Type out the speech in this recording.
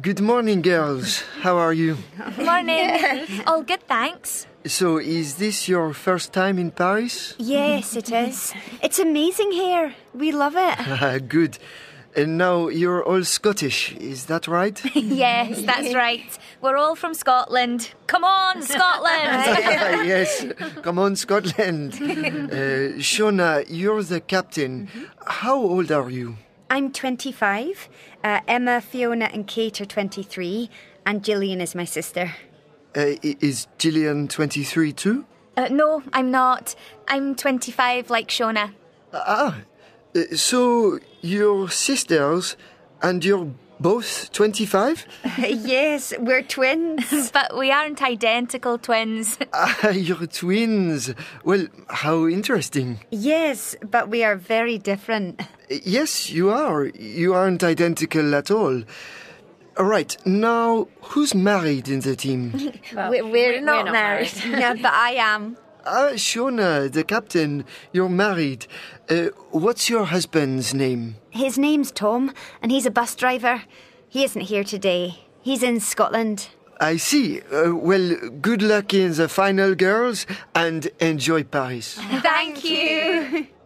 Good morning, girls. How are you? Morning. All good, thanks. So, is this your first time in Paris? Yes, it is. It's amazing here. We love it. Good. And now you're all Scottish, is that right? Yes, that's right. We're all from Scotland. Come on, Scotland! Yes, come on, Scotland. Shona, you're the captain. How old are you? I'm 25. Emma, Fiona and Kate are 23. And Gillian is my sister. Is Gillian 23 too? No, I'm not. I'm 25 like Shona. So you're sisters and you're both 25? Yes, we're twins. But we aren't identical twins. You're twins. Well, how interesting. Yes, but we are very different. Yes, you are. You aren't identical at all. All right, now, who's married in the team? We're not married. No, but I am. Shona, the captain, you're married. What's your husband's name? His name's Tom, and he's a bus driver. He isn't here today. He's in Scotland. I see. Well, good luck in the final, girls, and enjoy Paris. Thank you.